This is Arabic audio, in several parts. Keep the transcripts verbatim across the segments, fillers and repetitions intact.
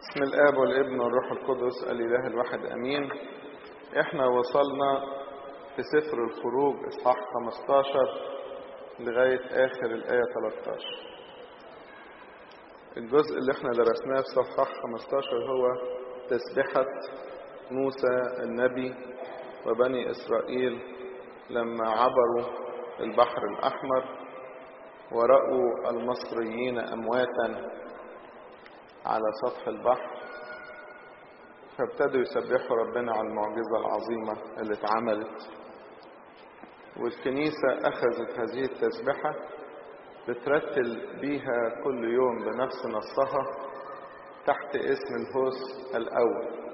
بسم الآب والابن والروح القدس الإله الواحد أمين. احنا وصلنا في سفر الخروج إصحاح خمستاشر لغاية آخر الآية تلتاشر. الجزء اللي احنا درسناه في صفحة خمستاشر هو تسبحة موسى النبي وبني إسرائيل لما عبروا البحر الأحمر ورأوا المصريين أمواتا على سطح البحر، فابتدوا يسبحوا ربنا على المعجزة العظيمة اللي اتعملت. والكنيسة أخذت هذه التسبحة بترتل بيها كل يوم بنفس نصها تحت اسم الهوس الأول.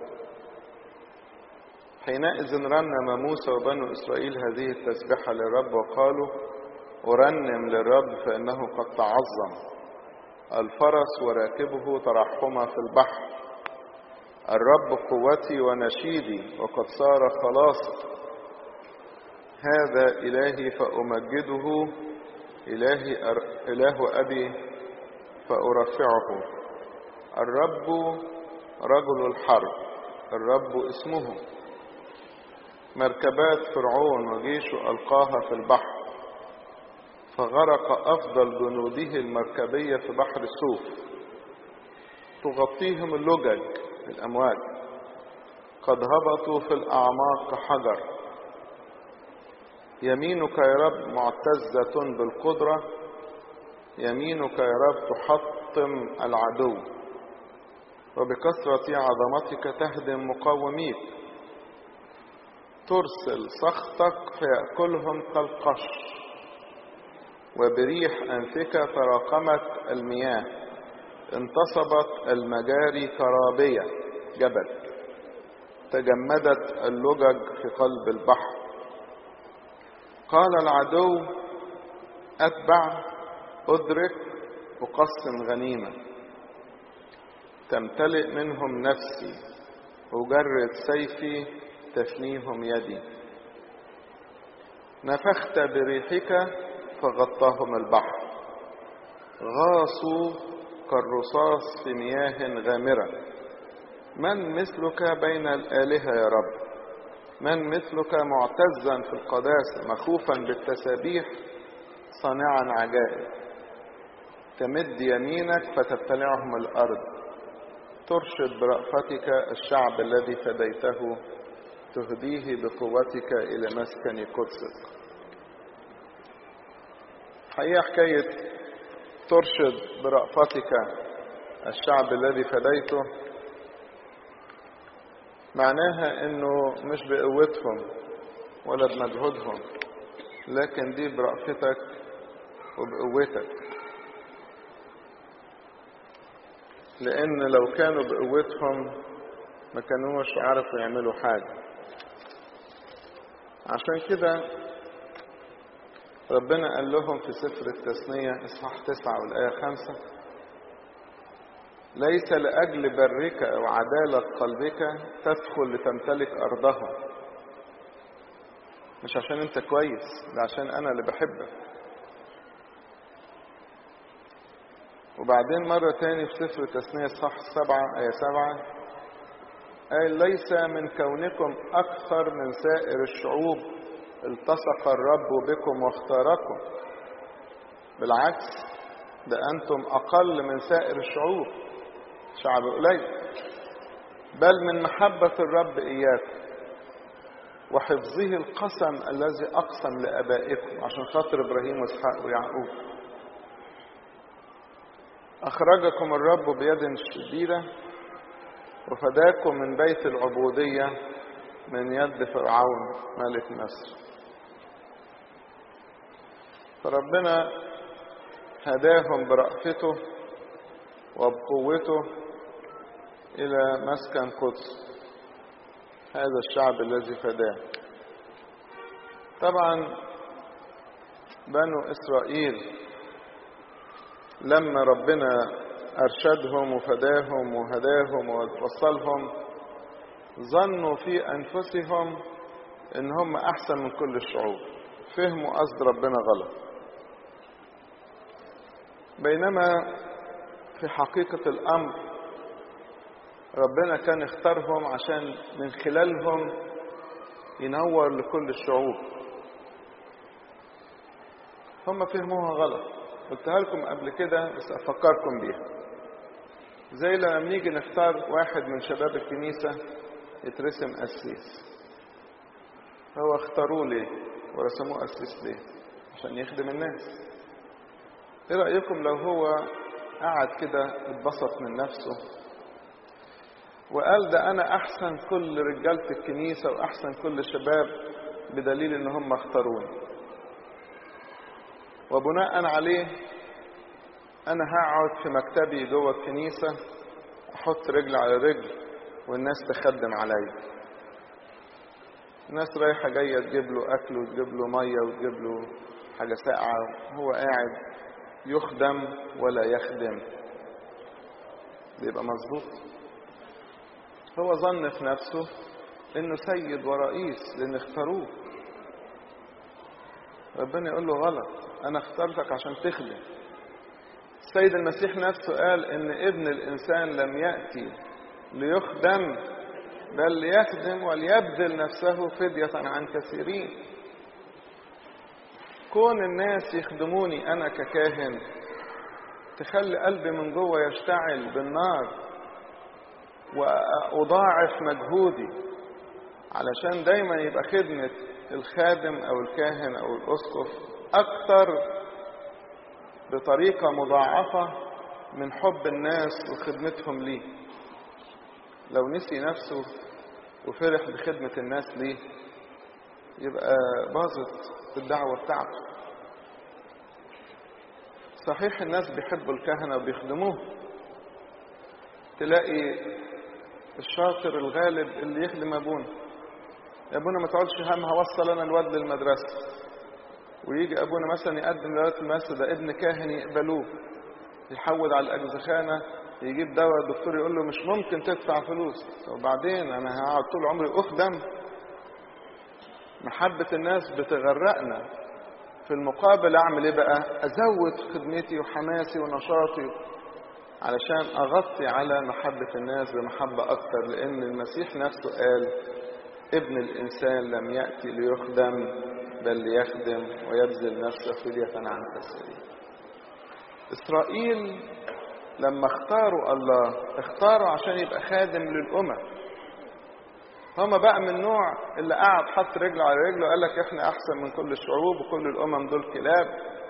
حينئذ رنم موسى وبنو إسرائيل هذه التسبحة للرب وقالوا: أرنم للرب فإنه قد تعظم، الفرس وراكبه ترحما في البحر، الرب قوتي ونشيدي وقد صار خلاصي، هذا إلهي فأمجده، إلهي إله أبي فأرفعه، الرب رجل الحرب، الرب اسمه، مركبات فرعون وجيشه ألقاها في البحر، فغرق أفضل جنوده المركبية في بحر السوف، تغطيهم اللجج الأمواج، قد هبطوا في الأعماق كحجر، يمينك يا رب معتزة بالقدرة، يمينك يا رب تحطم العدو، وبكثرة عظمتك تهدم مقاوميك، ترسل سخطك فيأكلهم كالقش، وبريح أنفك تراكمت المياه، انتصبت المجاري كرابية جبل، تجمدت اللجج في قلب البحر، قال العدو أتبع أدرك أقسم غنيمة، تمتلئ منهم نفسي، أجرد سيفي تفنيهم يدي، نفخت بريحك فغطاهم البحر، غاصوا كالرصاص في مياه غامرة، من مثلك بين الآلهة يا رب؟ من مثلك معتزا في القداسة مخوفا بالتسابيح صانعا عجائب، تمد يمينك فتبتلعهم الأرض، ترشد برأفتك الشعب الذي فديته، تهديه بقوتك إلى مسكن قدسك. حقيقة حكاية ترشد برأفتك الشعب الذي فديته معناها انه مش بقوتهم ولا بمجهودهم، لكن دي برأفتك وبقوتك، لان لو كانوا بقوتهم ما كانوش عارفوا يعملوا حاجة. عشان كده ربنا قال لهم في سفر التثنية إصحاح تسعة والآية خمسة: ليس لأجل برك أو عدالة قلبك تدخل لتمتلك أرضها، مش عشان أنت كويس، ده عشان أنا اللي بحبك. وبعدين مرة تاني في سفر التثنية إصحاح سبعة آية سبعة قال: ليس من كونكم أكثر من سائر الشعوب التصق الرب بكم واختاركم، بالعكس ده أنتم أقل من سائر الشعوب، شعب قليل، بل من محبة الرب إياكم وحفظه القسم الذي أقسم لآبائكم، عشان خاطر إبراهيم وإسحاق ويعقوب، أخرجكم الرب بيد شديدة وفداكم من بيت العبودية من يد فرعون ملك مصر. فربنا هداهم برأفته وبقوته إلى مسكن قدس، هذا الشعب الذي فداه. طبعا بنو إسرائيل لما ربنا أرشدهم وفداهم وهداهم ووصلهم ظنوا في أنفسهم إن هم أحسن من كل الشعوب، فهموا قصد ربنا غلط، بينما في حقيقة الأمر ربنا كان اختارهم عشان من خلالهم ينور لكل الشعوب. هم فهموها غلط، قلتها لكم قبل كده بس أفكركم بيها. زي لما نيجي نختار واحد من شباب الكنيسة يترسم قسيس، هو اختاروه ليه ورسموه قسيس ليه؟ عشان يخدم الناس. ايه رأيكم لو هو قعد كده اتبسط من نفسه وقال ده انا احسن كل رجالة الكنيسة واحسن كل شباب بدليل ان هم اختاروني، وبناء عليه انا هقعد في مكتبي جوه الكنيسة احط رجل على رجل والناس تخدم عليا. الناس رايحة جاية تجيب له اكل وتجيب له مية وتجيب له حاجة ساقعة، هو قاعد يخدم ولا يخدم. بيبقى مظبوط؟ هو ظن في نفسه انه سيد ورئيس لان اختاروه. ربنا يقول له غلط، انا اخترتك عشان تخدم. السيد المسيح نفسه قال ان ابن الانسان لم يأتي ليخدم بل ليخدم وليبذل نفسه فدية عن كثيرين. كون الناس يخدموني انا ككاهن تخلي قلبي من جوه يشتعل بالنار وأضاعف مجهودي علشان دايما يبقى خدمة الخادم أو الكاهن أو الأسقف أكثر بطريقة مضاعفة من حب الناس وخدمتهم ليه. لو نسي نفسه وفرح بخدمة الناس ليه يبقى باظت الدعوة بتاعته. صحيح الناس بيحبوا الكهنة وبيخدموه، تلاقي الشاطر الغالب اللي يخدم ابونا، يا ابونا ما تقعدش هم هوصل انا الواد للمدرسه، ويجي ابونا مثلا يقدم لغايه المدرسه ده ابن كاهن يقبلوه، يحود على الاجزخانه يجيب دواء، الدكتور يقول له مش ممكن تدفع فلوس. وبعدين انا هقعد طول عمري اخدم؟ محبه الناس بتغرقنا، في المقابل اعمل ايه بقى؟ ازود خدمتي وحماسي ونشاطي علشان أغطي على محبة الناس بمحبة أكتر، لأن المسيح نفسه قال ابن الإنسان لم يأتي ليخدم بل ليخدم ويبذل نفسه فدية عن كثيرين. إسرائيل لما اختاروا الله اختاروا عشان يبقى خادم للأمم. هما بقى من النوع اللي قاعد حط رجل على رجل وقال لك احنا أحسن من كل الشعوب وكل الأمم دول كلاب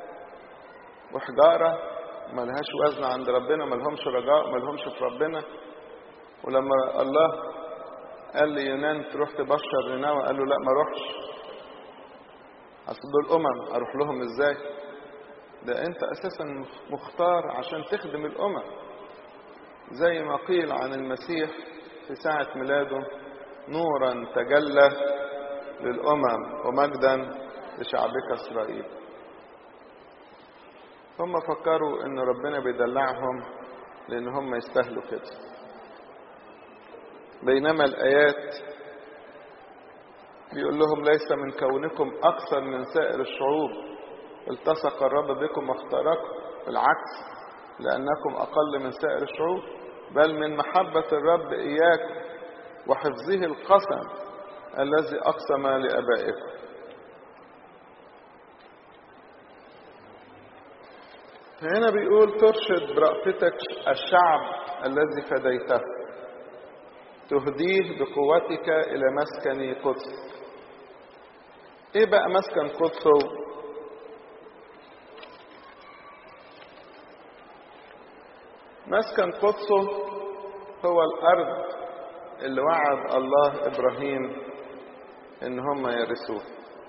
وحجارة ما لهاش وزن عند ربنا، ما لهمش رجاء، ما لهمش في ربنا. ولما الله قال لي يونان تروح تبشر نينوى قال له لا ما اروحش، اصل دول امم اروح لهم ازاي؟ ده انت اساسا مختار عشان تخدم الامم، زي ما قيل عن المسيح في ساعة ميلاده نورا تجلى للامم ومجدا لشعبك اسرائيل. هم فكروا ان ربنا بيدلعهم لان هم يستاهلوا كده، بينما الايات بيقول لهم ليس من كونكم اكثر من سائر الشعوب التصق الرب بكم واختاركم، بالعكس لانكم اقل من سائر الشعوب، بل من محبة الرب اياكم وحفظه القسم الذي اقسم لابائكم. هنا بيقول ترشد برأفتك الشعب الذي فديته، تهديه بقوتك إلى مسكن قدسك. إيه بقى مسكن قدسه؟ مسكن قدسه هو الأرض اللي وعد الله إبراهيم إن هم يرثوه،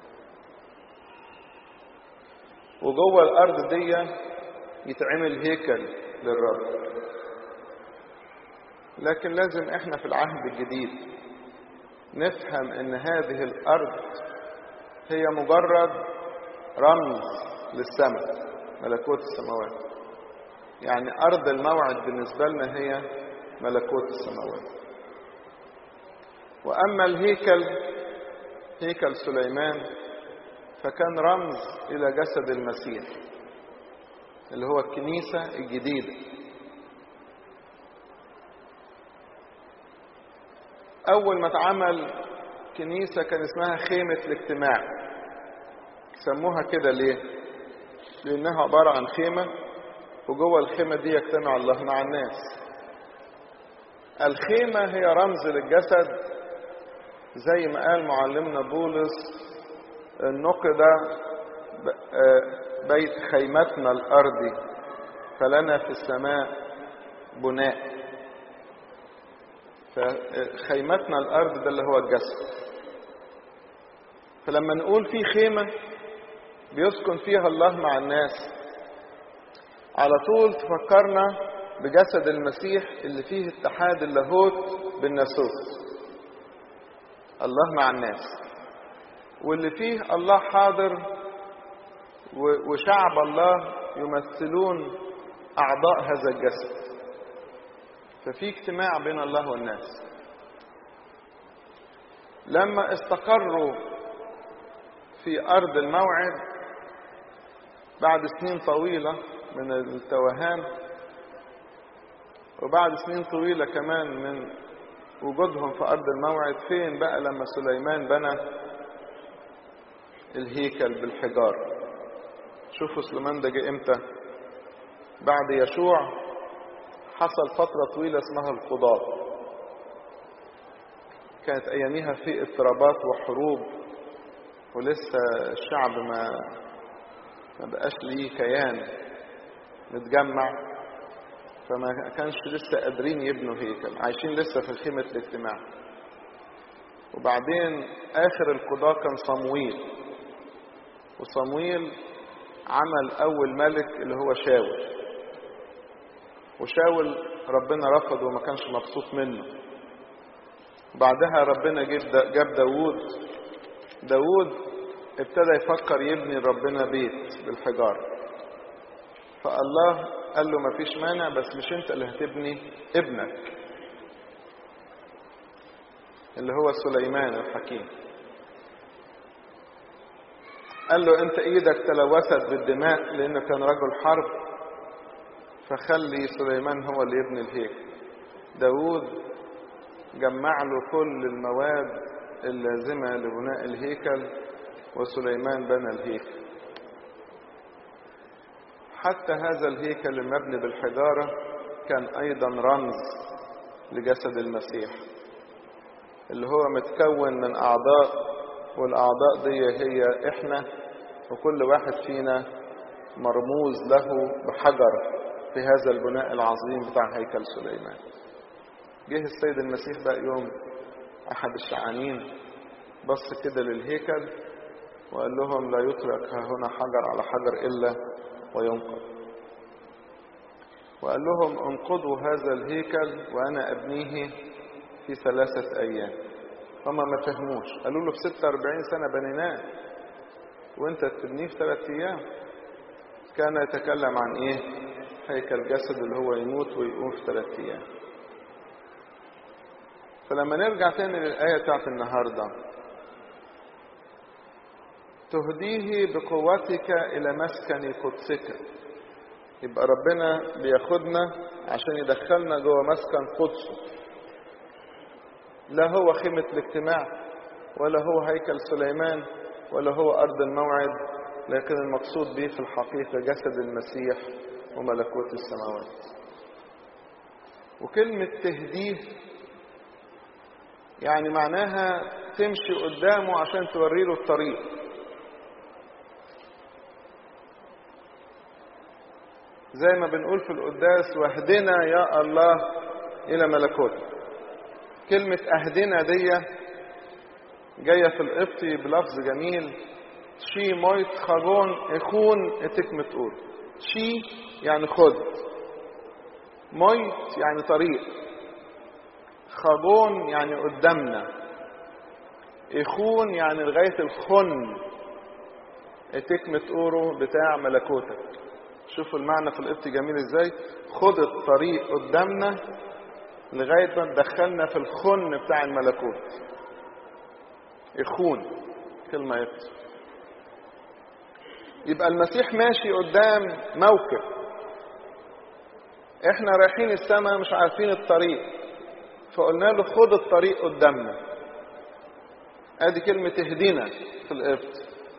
وجوه الأرض دي يتعمل هيكل للرب. لكن لازم احنا في العهد الجديد نفهم ان هذه الارض هي مجرد رمز للسماء، ملكوت السماوات. يعني ارض الموعد بالنسبة لنا هي ملكوت السماوات. واما الهيكل هيكل سليمان فكان رمز الى جسد المسيح اللي هو الكنيسة الجديدة. أول ما اتعمل كنيسة كان اسمها خيمة الاجتماع. سموها كده ليه؟ لأنها عبارة عن خيمة، وجوه الخيمة دي يجتمع الله مع الناس. الخيمة هي رمز للجسد، زي ما قال معلمنا بولس: نقد بيت خيمتنا الأرضي فلنا في السماء بناء. فخيمتنا الأرض ده اللي هو الجسد. فلما نقول في خيمة بيسكن فيها الله مع الناس، على طول تفكرنا بجسد المسيح اللي فيه اتحاد اللاهوت بالناسوت، الله مع الناس، واللي فيه الله حاضر وشعب الله يمثلون أعضاء هذا الجسد. ففي اجتماع بين الله والناس. لما استقروا في أرض الموعد بعد سنين طويلة من التوهان، وبعد سنين طويلة كمان من وجودهم في أرض الموعد، فين بقى لما سليمان بنى الهيكل بالحجار؟ شوفوا سليمان ده جه امتى؟ بعد يشوع حصل فترة طويلة اسمها القضاء. كانت أياميها في اضطرابات وحروب، ولسه الشعب ما ما بقاش ليه كيان متجمع، فما كانش لسه قادرين يبنوا هيكل، عايشين لسه في خيمة الاجتماع. وبعدين آخر القضاء كان صمويل، وصمويل عمل أول ملك اللي هو شاول، وشاول ربنا رفضه وما كانش مبسوط منه. بعدها ربنا جاب داوود. داوود ابتدى يفكر يبني ربنا بيت بالحجار، فالله قال له ما فيش مانع، بس مش انت اللي هتبني، ابنك اللي هو سليمان الحكيم. قال له انت ايدك تلوثت بالدماء لانه كان رجل حرب، فخلي سليمان هو اللي يبني الهيكل. داود جمع له كل المواد اللازمة لبناء الهيكل، وسليمان بنى الهيكل. حتى هذا الهيكل المبني بالحجارة كان أيضا رمز لجسد المسيح، اللي هو متكون من أعضاء، والأعضاء دي هي إحنا، وكل واحد فينا مرموز له بحجر في هذا البناء العظيم بتاع هيكل سليمان. جه السيد المسيح بقى يوم أحد الشعانين، بص كده للهيكل وقال لهم لا يترك ها هنا حجر على حجر إلا وينقض. وقال لهم انقضوا هذا الهيكل وأنا أبنيه في ثلاثة أيام. هما ما فهموش، قالوا له في ستة وأربعين سنة بنيناه وانت تبنيه في ثلاثة أيام. كان يتكلم عن ايه؟ هيكل جسد اللي هو يموت ويقوم في ثلاثة أيام. فلما نرجع تاني للآية بتاعت النهاردة: تهديه بقوتك إلى مسكن قدسك. يبقى ربنا بياخدنا عشان يدخلنا جوه مسكن قدسه، لا هو خيمة الاجتماع ولا هو هيكل سليمان ولا هو أرض الموعد، لكن المقصود به في الحقيقة جسد المسيح وملكوت السماوات. وكلمة تهديه يعني معناها تمشي قدامه عشان توري له الطريق. زي ما بنقول في القداس: واهدنا يا الله إلى ملكوتك. كلمة اهدنا دي جاية في القبطي بلفظ جميل: شي مويت خاجون اخون اتك متقول. شي يعني خد، مويت يعني طريق، خاجون يعني قدامنا، اخون يعني لغاية الخن، اتك متقوله بتاع ملكوتك. شوفوا المعنى في القبطي جميل ازاي: خد الطريق قدامنا لغاية ما تدخلنا في الخن بتاع الملكوت. اخون كلمة يبطي. يبقى المسيح ماشي قدام موكب، احنا رايحين السماء مش عارفين الطريق، فقلنا له خد الطريق قدامنا. ادي كلمة تهدينا في القبط.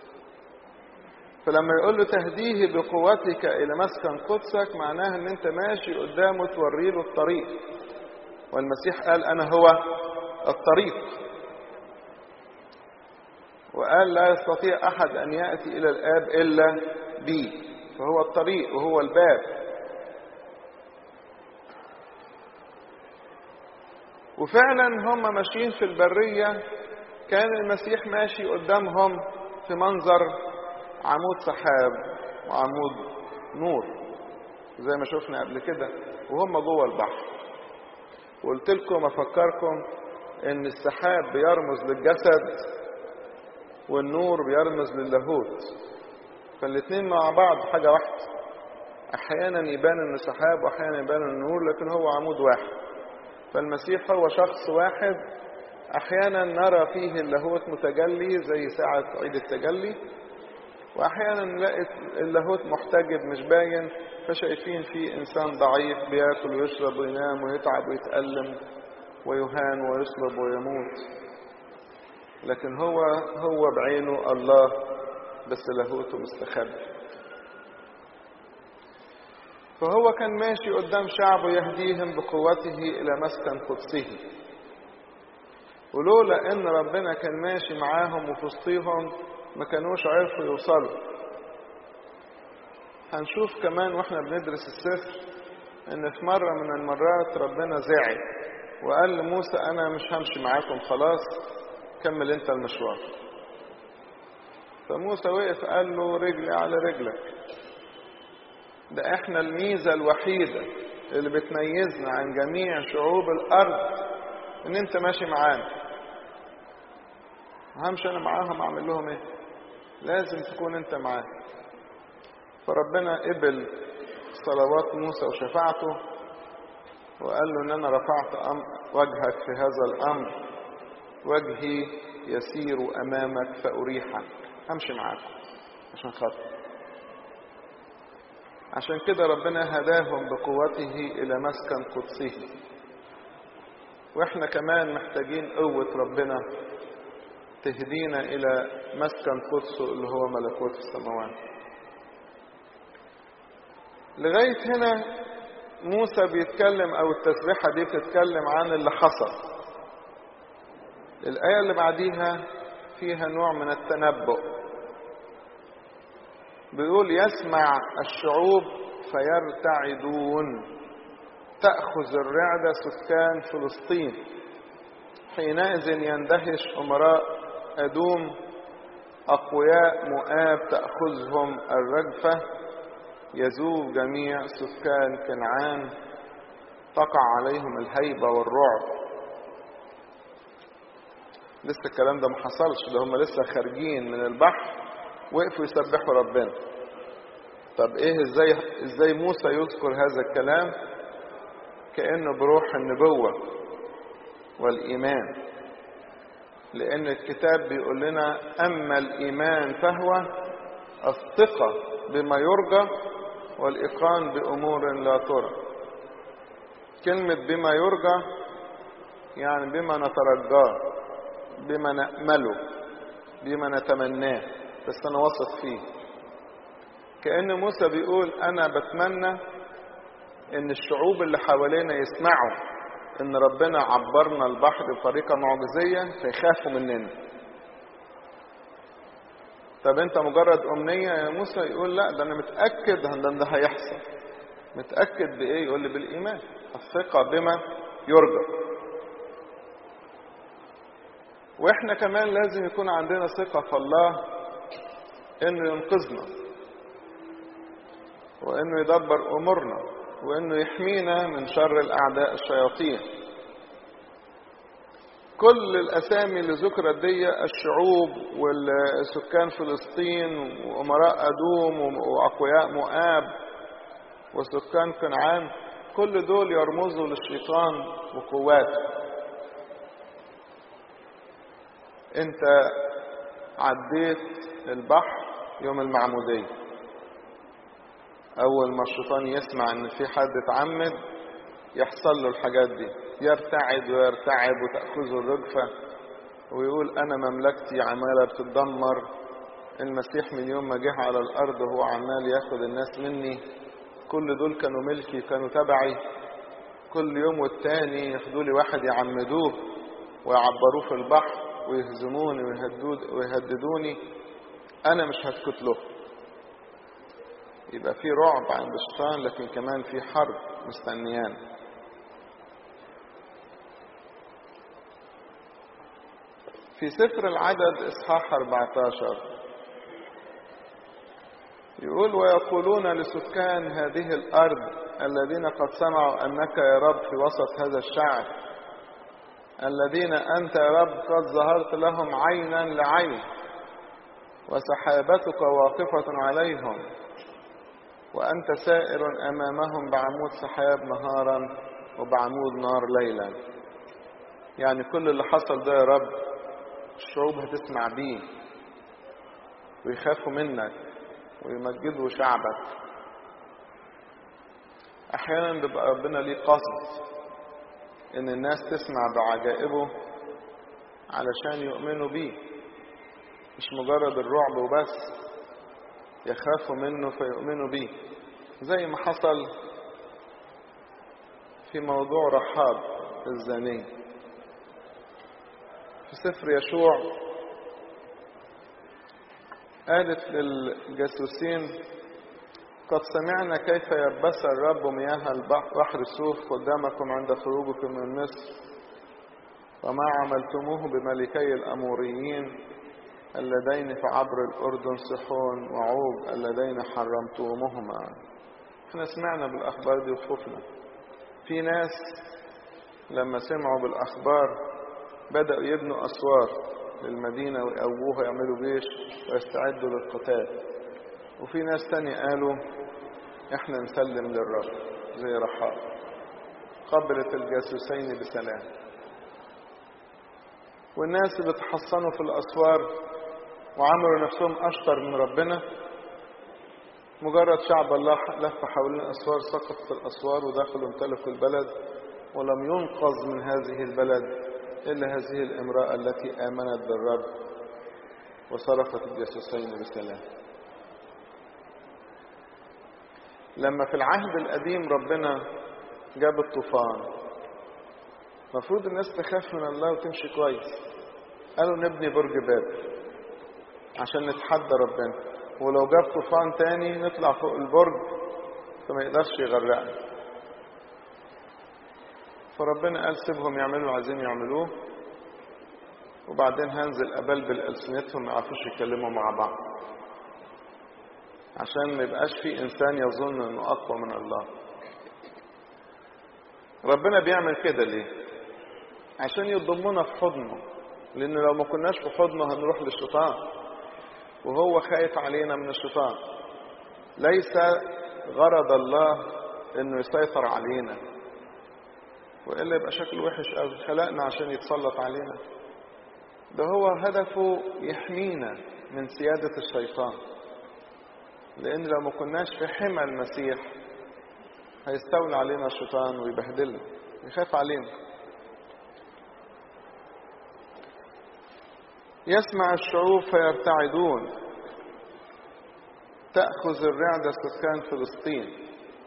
فلما يقول له تهديه بقوتك الى مسكن قدسك، معناها ان انت ماشي قدامه توري له الطريق. والمسيح قال انا هو الطريق، وقال لا يستطيع احد ان يأتي الى الاب الا بي، فهو الطريق وهو الباب. وفعلا هم ماشيين في البرية، كان المسيح ماشي قدامهم في منظر عمود سحاب وعمود نور زي ما شفنا قبل كده وهم جوه البحر. وقلت لكم افكركم ان السحاب بيرمز للجسد والنور بيرمز للاهوت، فالاتنين مع بعض حاجة واحدة. احيانا يبان انه سحاب واحيانا يبان انه نور، لكن هو عمود واحد. فالمسيح هو شخص واحد، احيانا نرى فيه اللاهوت متجلي زي ساعة عيد التجلي، واحيانا نلاقي اللاهوت محتجب مش باين، فشايفين فيه انسان ضعيف بياكل ويشرب وينام ويتعب ويتألم ويهان ويصلب ويموت، لكن هو هو بعينه الله بس لاهوته مستخبي. فهو كان ماشي قدام شعبه يهديهم بقوته الى مسكن قدسه. ولولا ان ربنا كان ماشي معاهم وفي وسطيهم ما كانوش عرفوا يوصلوا. هنشوف كمان واحنا بندرس السفر ان في مرة من المرات ربنا زعل وقال لموسى انا مش همشي معاكم خلاص، كمل انت المشوار. فموسى وقف قال له رجلي على رجلك، ده احنا الميزة الوحيدة اللي بتميزنا عن جميع شعوب الارض ان انت ماشي معانا. همشي انا معاهم اعمل لهم ايه؟ لازم تكون انت معانا. فربنا قبل صلوات موسى وشفاعته وقال له ان انا رفعت وجهك في هذا الامر، وجهي يسير امامك فاريحك، همشي معاكم عشان خاطر. عشان كده ربنا هداهم بقوته الى مسكن قدسه. واحنا كمان محتاجين قوة ربنا تهدينا الى مسكن قدسه اللي هو ملكوت السماوات. لغاية هنا موسى بيتكلم او التسبيحة دي بتتكلم عن اللي حصل. الآية اللي بعديها فيها نوع من التنبؤ، بيقول يسمع الشعوب فيرتعدون، تأخذ الرعدة سكان فلسطين، حينئذ يندهش أمراء أدوم، أقوياء مؤاب تأخذهم الرجفة، يذوب جميع سكان كنعان، تقع عليهم الهيبة والرعب. لسه الكلام ده ما حصلش، ده هم لسه خارجين من البحر وقفوا يسبحوا ربنا. طب ايه ازاي ازاي موسى يذكر هذا الكلام؟ كأنه بروح النبوة والإيمان، لأن الكتاب بيقول لنا أما الإيمان فهو الثقة بما يرجى والإيقان بأمور لا ترى. كلمة بما يرجى يعني بما نترجاه، بما نأمله، بما نتمناه، بس أنا واثق فيه. كأن موسى بيقول أنا بتمنى إن الشعوب اللي حوالينا يسمعوا إن ربنا عبرنا البحر بطريقة معجزية فيخافوا مننا. طب أنت مجرد أمنية يا موسى؟ يقول لا، ده أنا متأكد إن ده هيحصل. متأكد بإيه؟ يقول لي بالإيمان، الثقة بما يرجى. وإحنا كمان لازم يكون عندنا ثقة في الله إنه ينقذنا وإنه يدبر أمورنا وإنه يحمينا من شر الأعداء الشياطين. كل الأسامي اللي ذكرت دي، الشعوب والسكان فلسطين وأمراء أدوم وأقوياء مؤاب وسكان كنعان، كل دول يرمزوا للشيطان وقواته. انت عديت البحر يوم المعمودية، اول ما الشيطان يسمع ان في حد اتعمد يحصل له الحاجات دي، يرتعد ويرتعب وتأخذه الرجفة ويقول أنا مملكتي عمالة بتتدمر. المسيح من يوم ما جه على الأرض هو عمال ياخد الناس مني، كل دول كانوا ملكي كانوا تبعي، كل يوم والتاني ياخدوا لي واحد يعمدوه ويعبروه في البحر ويهزموني ويهددوني، أنا مش هسكت له. يبقى في رعب عند الشيطان، لكن كمان في حرب مستنيان. في سفر العدد إصحاح أربعة عشر يقول ويقولون لسكان هذه الأرض الذين قد سمعوا أنك يا رب في وسط هذا الشعب، الذين أنت يا رب قد ظهرت لهم عينا لعين وسحابتك واقفة عليهم وأنت سائر أمامهم بعمود سحاب نهارا وبعمود نار ليلا. يعني كل اللي حصل ده يا رب الشعوب هتسمع بيه ويخافوا منك ويمجدوا شعبك. أحيانا بيبقى ربنا ليه قصد إن الناس تسمع بعجائبه علشان يؤمنوا بيه، مش مجرد الرعب وبس، يخافوا منه فيؤمنوا بيه، زي ما حصل في موضوع رحاب الزانية في سفر يشوع. قالت للجاسوسين قد سمعنا كيف يبس الرب مياه البحر سوف قدامكم عند خروجكم من مصر، وما عملتموه بملكي الأموريين اللذين في عبر الأردن سحون وعوج اللذين حرمتموهما. احنا سمعنا بالأخبار دي وخفنا. في ناس لما سمعوا بالأخبار بدأوا يبنوا أسوار للمدينة ويقووها يعملوا جيش ويستعدوا للقتال. وفي ناس تاني قالوا احنا نسلم للرب زي رحاب، قبلت الجاسوسين بسلام. والناس اللي تحصنوا في الأسوار وعملوا نفسهم أشطر من ربنا، مجرد شعب الله لف حوالين الأسوار سقط في الأسوار ودخلوا امتلكوا البلد، ولم ينقذ من هذه البلد إلا هذه الامرأة التي آمنت بالرب وصرفت الجاسوسين بسلام. لما في العهد القديم ربنا جاب الطوفان، مفروض الناس تخاف من الله وتمشي كويس. قالوا نبني برج بابل عشان نتحدى ربنا، ولو جاب طوفان تاني نطلع فوق البرج فما يقدرش يغرقنا. فربنا قال سيبهم يعملوا اللي عايزين يعملوه، وبعدين هنزل أبلبل ألسنتهم ما يعرفوش يتكلموا مع بعض، عشان ما يبقاش في إنسان يظن إنه أقوى من الله. ربنا بيعمل كده ليه؟ عشان يضمنا في حضنه، لأن لو ما كناش في حضنه هنروح للشيطان، وهو خايف علينا من الشيطان. ليس غرض الله إنه يسيطر علينا، وإلا يبقى شكله وحش قوي. خلقنا عشان يتسلط علينا، ده هو هدفه يحمينا من سيادة الشيطان. لأن لو ما كناش في حمى المسيح هيستولى علينا الشيطان ويبهدلنا، يخاف علينا. يسمع الشعوب فيرتعدون، تأخذ الرعدة سكان فلسطين،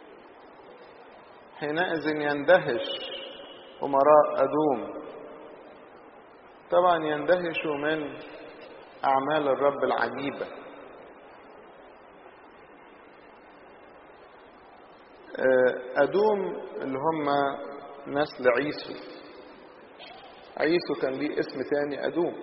حينئذ يندهش أمراء أدوم. طبعا يندهشوا من أعمال الرب العجيبة. أدوم اللي هم نسل عيسو. عيسو كان ليه اسم تاني أدوم،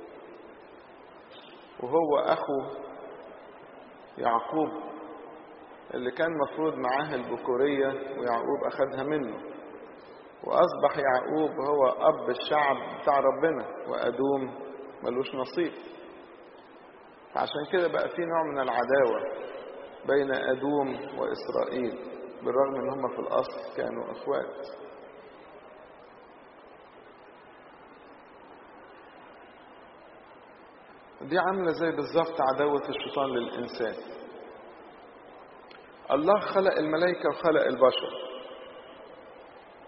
وهو أخو يعقوب اللي كان مفروض معاه البكورية ويعقوب أخدها منه، وأصبح يعقوب هو أب الشعب بتاع ربنا، وأدوم ملوش نصيب. فعشان كده بقى في نوع من العداوة بين أدوم وإسرائيل، بالرغم ان هم في الأصل كانوا أخوات. دي عاملة زي بالظبط عداوة الشيطان للإنسان. الله خلق الملائكة وخلق البشر،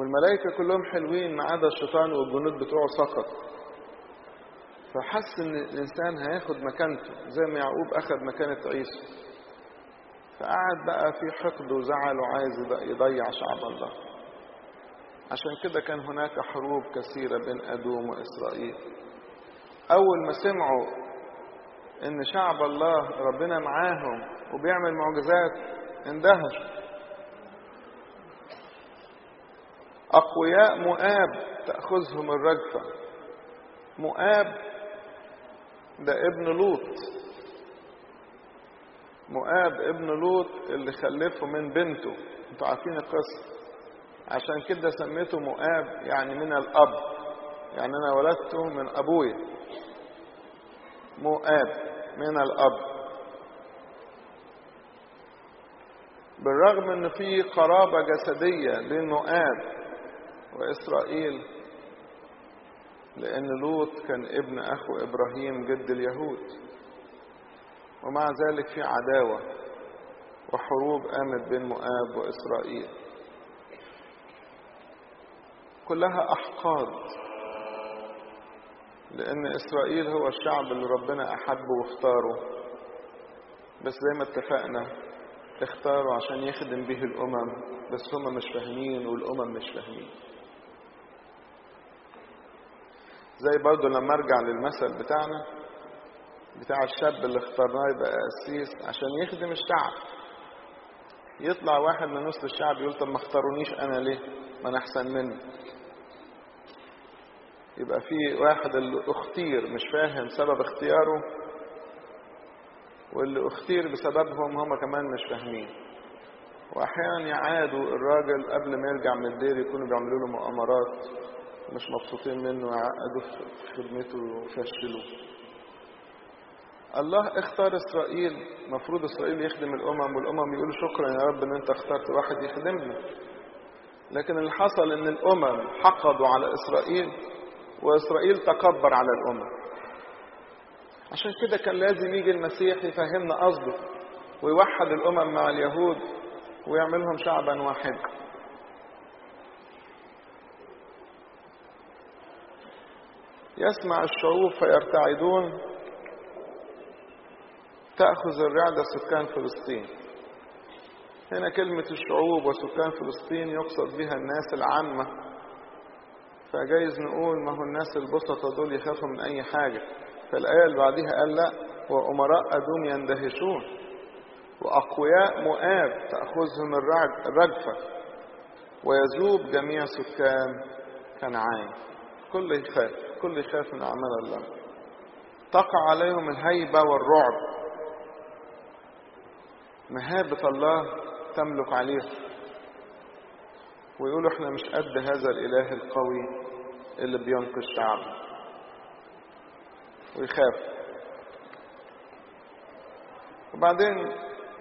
والملائكة كلهم حلوين ما عدا الشيطان والجنود بتوعه سقط. فحس ان الانسان هياخد مكانته زي ما يعقوب اخذ مكانة عيسو، فقعد بقى في حقد وزعل وعايز يضيع شعب الله. عشان كده كان هناك حروب كثيرة بين أدوم وإسرائيل. أول ما سمعوا إن شعب الله ربنا معاهم وبيعمل معجزات اندهشوا. أقوياء مؤاب تأخذهم الرجفة. مؤاب ده ابن لوط. مؤاب ابن لوط اللي خلفه من بنته، انتوا عارفين القصة. عشان كده سميته مؤاب يعني من الأب، يعني أنا ولدته من أبويا. مؤاب من الأب. بالرغم ان في قرابة جسدية بين مؤاب وإسرائيل، لأن لوط كان ابن أخو إبراهيم جد اليهود، ومع ذلك في عداوة وحروب قامت بين مؤاب وإسرائيل، كلها أحقاد، لأن إسرائيل هو الشعب اللي ربنا أحبه واختاره، بس زي ما اتفقنا اختاروا عشان يخدم به الأمم، بس هم مش فاهمين والأمم مش فاهمين. زي برضو لما ارجع للمثل بتاعنا بتاع الشاب اللي اخترناه يبقى قسيس عشان يخدم الشعب، يطلع واحد من نص الشعب يقول طب ما اختارونيش انا ليه، ما انا احسن منه. يبقى في واحد اللي اختير مش فاهم سبب اختياره، واللي اختير بسببهم هم كمان مش فاهمين. واحيانا يعادوا الراجل قبل ما يرجع من الدير، يكونوا بيعملوا له مؤامرات مش مبسوطين منه، يعقدوا في خدمته ويفشلوا. الله اختار اسرائيل، مفروض اسرائيل يخدم الامم، والامم يقولوا شكرا يا رب ان انت اخترت واحد يخدمنا. لكن اللي حصل ان الامم حقدوا على اسرائيل، واسرائيل تكبر على الامم. عشان كده كان لازم يجي المسيح يفهمنا قصده ويوحد الامم مع اليهود ويعملهم شعبا واحدا. يسمع الشعوب فيرتعدون، تأخذ الرعدة سكان فلسطين. هنا كلمة الشعوب وسكان فلسطين يقصد بها الناس العامة، فجايز نقول ما هو الناس البسطة دول يخافوا من أي حاجة. فالآية اللي بعدها قال لا، وأمراء أدوم يندهشون، وأقوياء مؤاب تأخذهم الرجفة، ويذوب جميع سكان كنعان. كل يخاف، كل يخاف من أعمال الله. تقع عليهم الهيبة والرعب، مهابة الله تملك عليهم، ويقولوا احنا مش قد هذا الإله القوي اللي بينقذ شعبه، ويخاف. وبعدين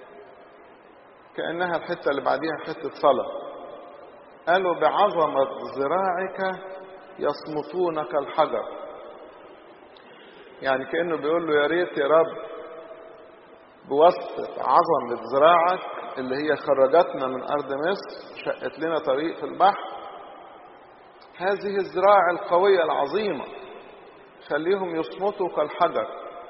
كأنها الحتة اللي بعديها حتة صلاة، قالوا بعظمة ذراعك يصمتونك الحجر. يعني كأنه بيقول له يا ريت يا رب بواسطة عظمة ذراعك اللي هي خرجتنا من أرض مصر، شقت لنا طريق في البحر، هذه الذراع القوية العظيمة خليهم يصمتوا كالحجر،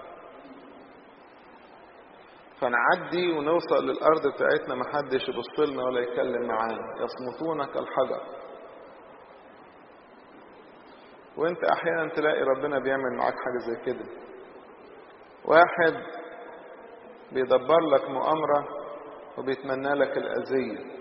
فنعدي ونوصل للأرض بتاعتنا محدش يبص لنا ولا يتكلم معانا. يصمتون كالحجر. وانت احيانا تلاقي ربنا بيعمل معاك حاجة زي كده، واحد بيدبر لك مؤامرة وبيتمنى لك الأذية،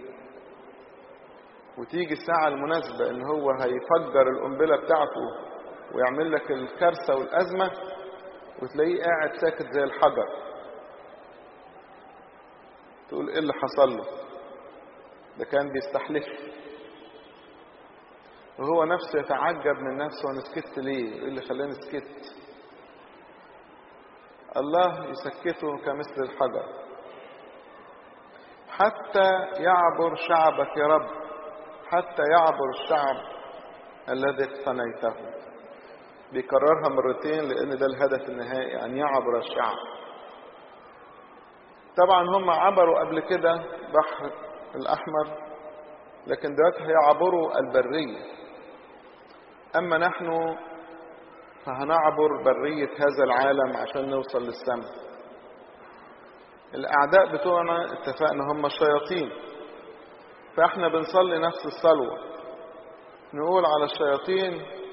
وتيجي الساعة المناسبة ان هو هيفجر القنبلة بتاعته ويعمل لك الكارثة والأزمة، وتلاقيه قاعد ساكت زي الحجر. تقول ايه اللي حصل له؟ ده كان بيستحلف، وهو نفسه يتعجب من نفسه، وانا سكت ليه؟ ايه اللي خلاني سكت؟ الله يسكته كمثل الحجر. حتى يعبر شعبك يا رب، حتى يعبر الشعب الذي اقتنيته. بيكررها مرتين لان ده الهدف النهائي، ان يعبر الشعب. طبعا هم عبروا قبل كده بحر الأحمر لكن دلوقتي هيعبروا البرية. أما نحن فهنعبر برية هذا العالم عشان نوصل للسماء. الأعداء بتوعنا اتفقنا هم الشياطين، فإحنا بنصلي نفس الصلوة، نقول على الشياطين: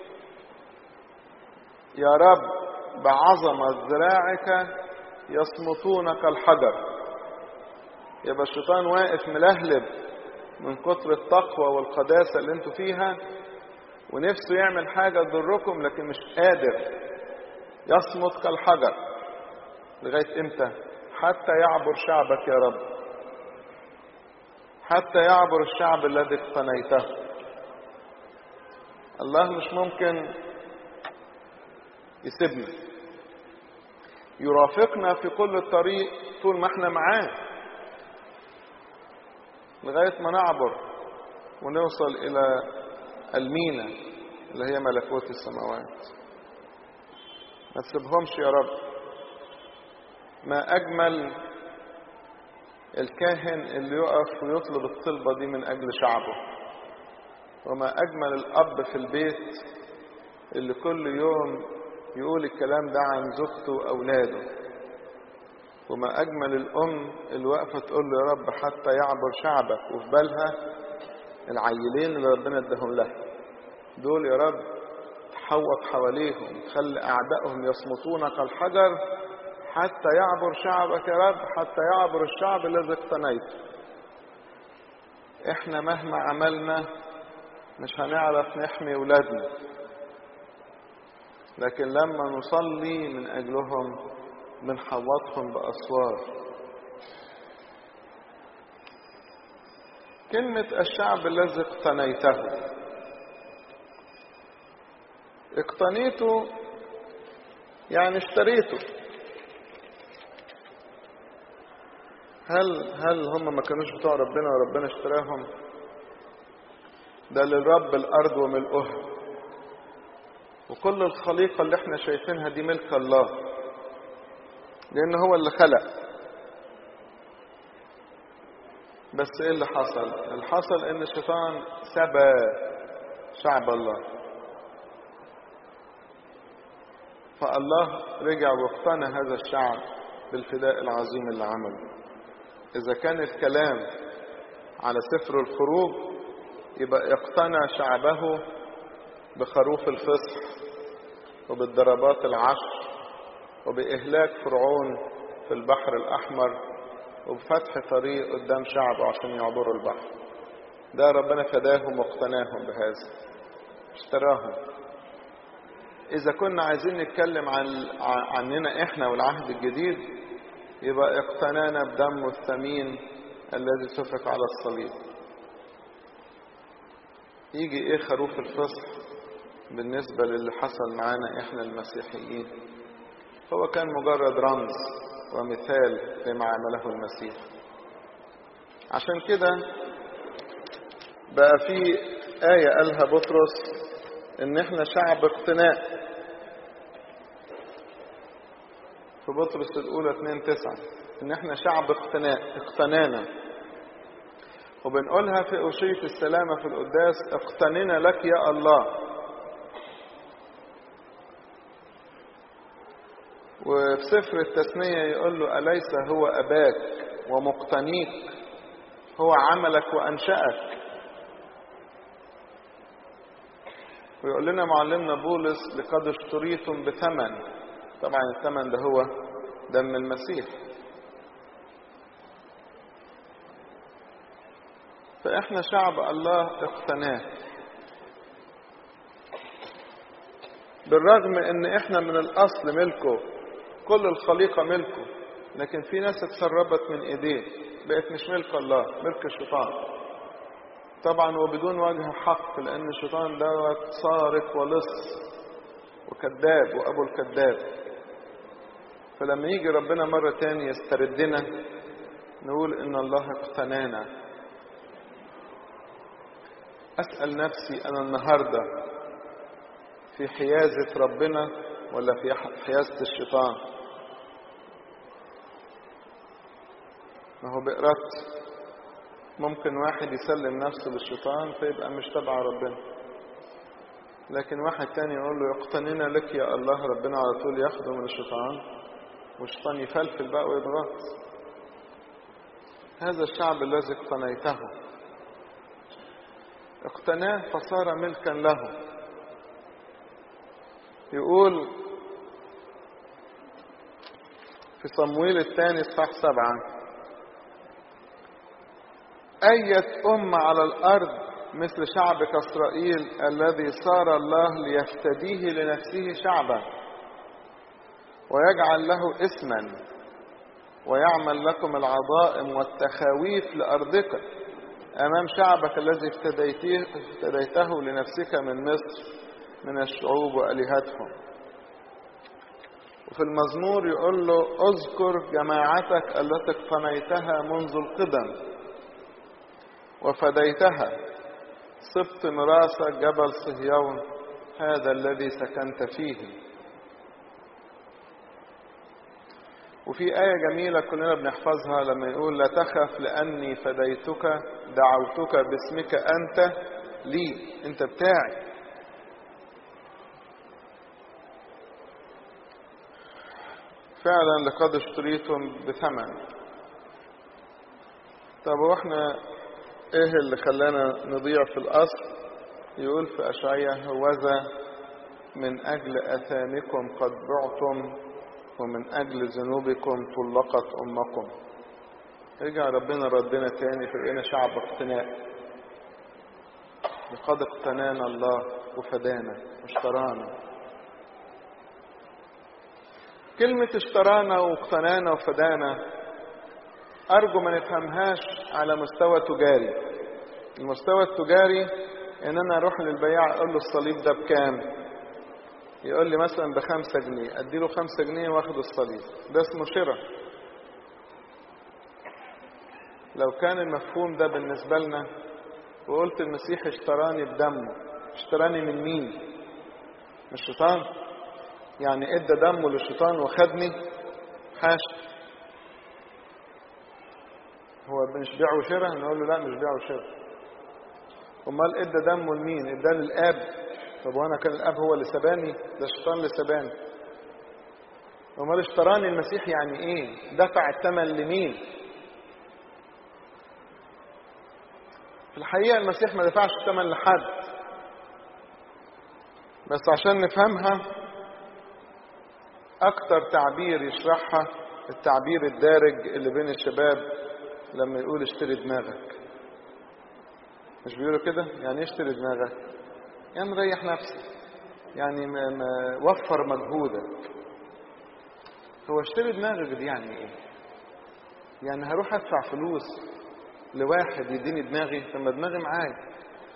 يا رب بعظمة ذراعك يصمتون كالحجر. يبقى الشيطان واقف ملهلب من كتر التقوى والقداسة اللي انتوا فيها، ونفسه يعمل حاجة تضركم لكن مش قادر، يصمت كالحجر. لغاية امتى؟ حتى يعبر شعبك يا رب، حتى يعبر الشعب الذي اقتنيته. الله مش ممكن يسيبنا، يرافقنا في كل الطريق طول ما احنا معاه لغاية ما نعبر ونوصل إلى المينا اللي هي ملكوت السماوات. ما تسيبهمش يا رب. ما أجمل الكاهن اللي يقف ويطلب الطلبة دي من أجل شعبه، وما أجمل الأب في البيت اللي كل يوم يقول الكلام ده عن زوجته وأولاده، وما أجمل الأم اللي واقفة تقول له يا رب حتى يعبر شعبك، وفي بالها العيلين اللي ربنا اداهم لها دول يا رب تحوط حواليهم، تخلي أعدائهم يصمتون كالحجر حتى يعبر شعبك يا رب، حتى يعبر الشعب الذي اقتنيته. احنا مهما عملنا مش هنعرف نحمي ولادنا، لكن لما نصلي من أجلهم بنحوطهم بأسوار. كلمة الشعب الذي اقتنيته، اقتنيته يعني اشتريته. هل هل هم ما كانوش بتوع ربنا وربنا اشتراهم؟ ده للرب الأرض وملؤها، وكل الخليقة اللي احنا شايفينها دي ملك الله، لأن هو اللي خلق. بس ايه اللي حصل؟ اللي حصل ان الشيطان سبى شعب الله، فالله رجع واقتنى هذا الشعب بالفداء العظيم اللي عمله. إذا كان الكلام على سفر الخروج يبقى اقتنى شعبه بخروف الفصح وبالضربات العشر وبإهلاك فرعون في البحر الأحمر وبفتح طريق قدام شعبه عشان يعبروا البحر. ده ربنا فداهم واقتناهم بهذا، اشتراهم. إذا كنا عايزين نتكلم عن عننا إحنا والعهد الجديد يبقى اقتنانا بدمه الثمين الذي سفك على الصليب. يجي إيه خروف الفصح بالنسبة للي حصل معانا إحنا المسيحيين؟ هو كان مجرد رمز ومثال لما عمله المسيح. عشان كده بقى في آية قالها بطرس إن إحنا شعب اقتناء في بطرس الأولى اتنين تسعة، إن إحنا شعب اقتناء، اقتنانا. وبنقولها في أوشية السلامة في القداس: اقتننا لك يا الله. وفي سفر التثنية يقول له: أليس هو أباك ومقتنيك، هو عملك وأنشأك. ويقول لنا معلمنا بولس: لقد اشتريتم بثمن. طبعا الثمن ده هو دم المسيح. فإحنا شعب الله اقتناه، بالرغم ان احنا من الاصل ملكه، كل الخليقة ملكه، لكن في ناس اتسربت من ايديه بقت مش ملك الله، ملك الشيطان. طبعا وبدون وجه حق، لان الشيطان دوت سارق ولص وكذاب وابو الكذاب. فلما يجي ربنا مرة تاني يستردنا نقول ان الله اقتنانا. اسأل نفسي انا النهاردة في حيازة ربنا ولا في حيازة الشيطان؟ ما هو بإرادتي. ممكن واحد يسلم نفسه للشيطان فيبقى مش تبع ربنا، لكن واحد تاني يقول له اقتنينا لك يا الله، ربنا على طول ياخده من الشيطان والشيطان يفلفل بقى ويضغط. هذا الشعب الذي اقتنيته اقتناه فصار ملكا له. يقول في صمويل الثاني اصحاح سبعة: أية أمة على الأرض مثل شعبك إسرائيل الذي صار الله ليفتديه لنفسه شعبا ويجعل له اسما ويعمل لكم العظائم والتخاويف لأرضك أمام شعبك الذي افتديته, افتديته لنفسك من مصر من الشعوب وآلهتهم. وفي المزمور يقول له اذكر جماعتك التي اقتنيتها منذ القدم وفديتها، سبط مراسك جبل صهيون هذا الذي سكنت فيه. وفي آية جميلة كلنا بنحفظها لما يقول لا تخف لأني فديتك دعوتك باسمك أنت لي، أنت بتاعي. فعلا لقد اشتريتم بثمن. طب واحنا ايه اللي خلانا نضيع في الأصل؟ يقول في أشعياء هوذا من أجل أثامكم قد بعتم ومن أجل ذنوبكم طلقت أمكم. رجع ربنا ردنا تاني فبقينا شعب اقتناء. لقد اقتنانا الله وفدانا واشترانا. كلمة اشترانا واقتنانا وفدانا أرجو ما نفهمهاش على مستوى تجاري. المستوى التجاري إن أنا أروح للبياع أقول له الصليب ده بكام؟ يقول لي مثلا بخمسة جنيه، أديله خمسة جنيه واخد الصليب، ده اسمه شراء. لو كان المفهوم ده بالنسبة لنا وقلت المسيح اشتراني بدمه، اشتراني من مين؟ من الشيطان؟ يعني ادى دمه للشيطان وخدني؟ حاشا. هو مش بيع وشراء؟ نقول له لا مش بيع وشراء. امال ادى دمه لمين؟ اداه للاب. طب وانا كان الاب هو اللي سباني؟ ده الشيطان اللي سباني. امال اشتراني المسيح يعني ايه؟ دفع الثمن لمين؟ في الحقيقه المسيح ما دفعش الثمن لحد، بس عشان نفهمها اكتر تعبير يشرحها التعبير الدارج اللي بين الشباب لما يقول اشتري دماغك. مش بيقولوا كده؟ يعني اشتري دماغك يعني ريح نفسك، يعني ما ما وفر مجهودك. هو اشتري دماغك دي يعني ايه؟ يعني هروح ادفع فلوس لواحد يديني دماغي؟ لما دماغي معايا.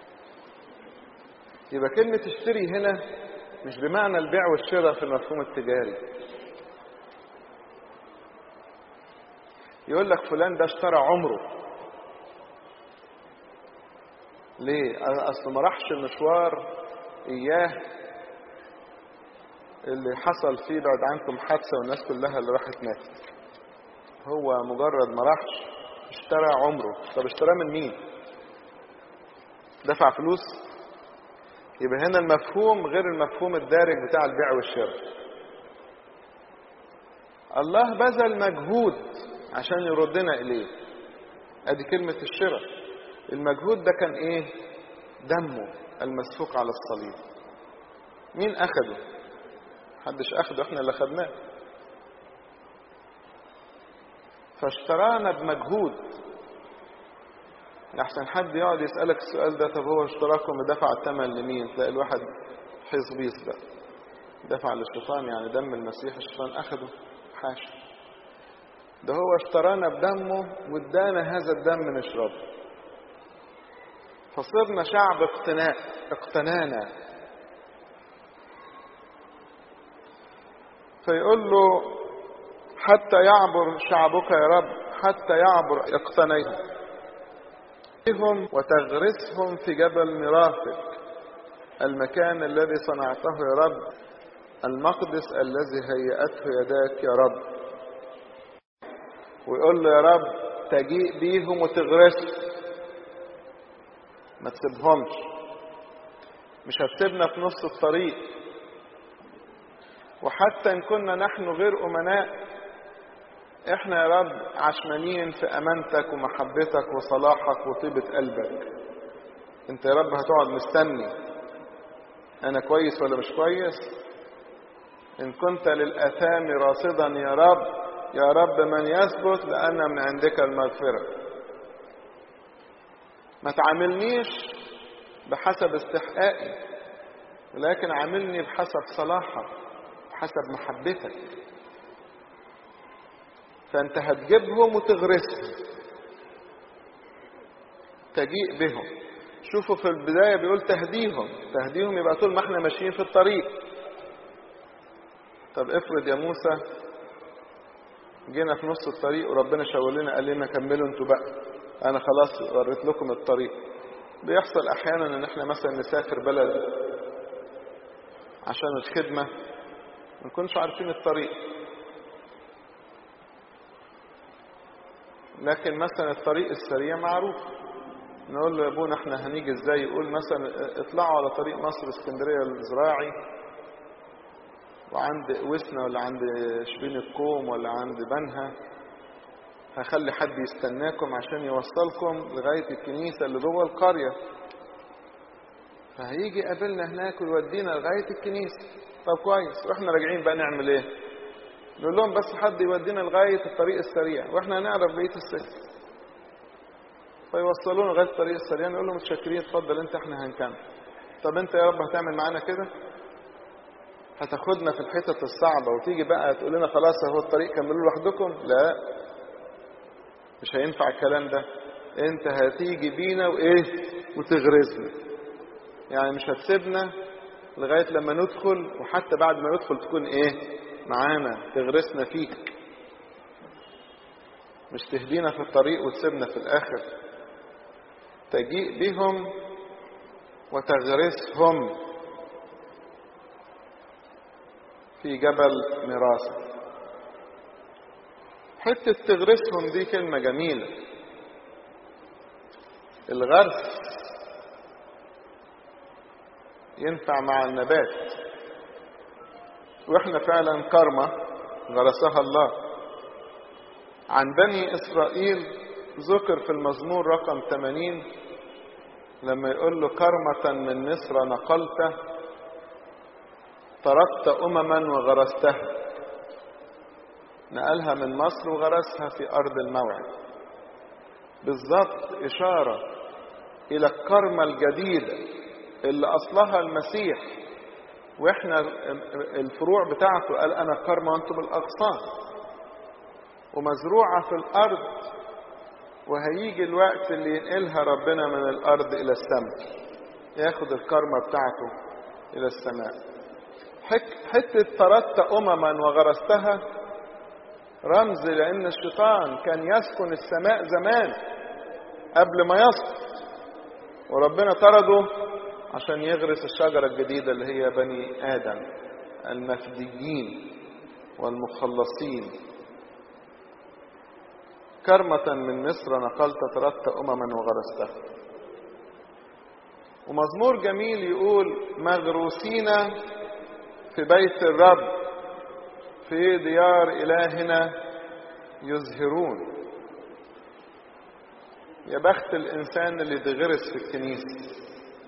يبقى كلمة اشتري هنا مش بمعنى البيع والشراء في المفهوم التجاري. يقول لك فلان ده اشترى عمره. ليه؟ اصل ما راحش المشوار اياه اللي حصل فيه بعد عنكم حادثه والناس كلها اللي راحت ماتت. هو مجرد ما راحش اشترى عمره. طب اشتراه من مين؟ دفع فلوس؟ يبقى هنا المفهوم غير المفهوم الدارج بتاع البيع والشراء. الله بذل مجهود عشان يردنا اليه. ادي كلمه الشراء. المجهود ده كان ايه؟ دمه المسفوك على الصليب. مين اخده؟ محدش اخده، احنا اللي خدناه. فاشترانا بمجهود. احسن حد يقعد يسألك السؤال ده، طب هو اشتراكم ودفع الثمن لمين؟ تلاقي الواحد حيص بيص بقى. دفع للشيطان، يعني دم المسيح الشيطان اخده؟ حاشا. ده هو اشترانا بدمه وادانا هذا الدم نشربه. فصرنا شعب اقتناء، اقتنانا. فيقول له حتى يعبر شعبك يا رب، حتى يعبر اقتنيهم وتغرسهم في جبل ميراثك، المكان الذي صنعته يا رب، المقدس الذي هيأته يداك يا رب. ويقول له يا رب تجيء بيهم وتغرسهم. ما تسيبهمش. مش هتسيبنا في نص الطريق. وحتى إن كنا نحن غير أمناء، إحنا يا رب عشمانين في أمانتك ومحبتك وصلاحك وطيبة قلبك. أنت يا رب هتقعد مستني أنا كويس ولا مش كويس؟ إن كنت للآثام راصدا يا رب، يا رب من يثبت لأن من عندك المغفرة. ما تعاملنيش بحسب استحقاقي، ولكن عاملني بحسب صلاحك، بحسب محبتك. فأنت هتجيبهم وتغرسهم، تجيء بهم. شوفوا في البداية بيقول تهديهم. تهديهم يبقى طول ما احنا ماشيين في الطريق. طب افرض يا موسى جينا في نص الطريق وربنا شاور لنا قال لنا كملوا انتوا بقى، انا خلاص وريت لكم الطريق. بيحصل احيانا ان احنا مثلا نسافر بلد عشان الخدمة ما نكونش عارفين الطريق، لكن مثلا الطريق السريع معروف. نقول له يا ابونا احنا هنيجي ازاي؟ يقول مثلا اطلعوا على طريق مصر اسكندرية الزراعي، وعند وسنا ولا عند شبين الكوم ولا عند بنها هخلي حد يستناكم عشان يوصلكم لغاية الكنيسة اللي جوه القرية. فهيجي قابلنا هناك ويودينا لغاية الكنيسة. طب كويس، واحنا راجعين بقى نعمل ايه؟ نقول لهم بس حد يودينا لغاية الطريق السريع واحنا هنعرف بقية السكة. فيوصلونا لغاية الطريق السريع، نقول لهم متشكرين اتفضل انت احنا هنكمل. طب انت يا رب هتعمل معانا كده؟ هتاخدنا في الحتت الصعبة وتيجي بقى تقول لنا خلاص اهو الطريق كملوا لوحدكم؟ لا، مش هينفع الكلام ده. انت هتيجي بينا وايه وتغرزنا. يعني مش هتسيبنا لغاية لما ندخل، وحتى بعد ما ندخل تكون ايه معانا، تغرسنا فيك. مش تهدينا في الطريق وتسيبنا في الاخر. تجيء بهم وتغرسهم في جبل مراسة. حتة تغرسهم دي كلمة جميلة. الغرس ينفع مع النبات، واحنا فعلا كرمة غرسها الله. عن بني إسرائيل ذكر في المزمور رقم ثمانين لما يقول له كرمة من مصر نقلته، طردت أمما وغرستها. نقلها من مصر وغرسها في أرض الموعد. بالضبط إشارة إلى الكرمة الجديدة اللي أصلها المسيح، وإحنا الفروع بتاعته. قال أنا الكرمة وأنتم الأغصان، ومزروعة في الأرض، وهيجي الوقت اللي ينقلها ربنا من الأرض إلى السماء، ياخد الكرمة بتاعته إلى السماء. حتة طردت أمما وغرستها رمز لأن الشيطان كان يسكن السماء زمان قبل ما يسقط، وربنا طرده عشان يغرس الشجرة الجديدة اللي هي بني آدم المفديين والمخلصين. كرمة من مصر نقلت طردت أمما وغرستها. ومزمور جميل يقول مغروسين في بيت الرب في ديار إلهنا يزهرون. يا بخت الإنسان اللي يتغرس في الكنيسة،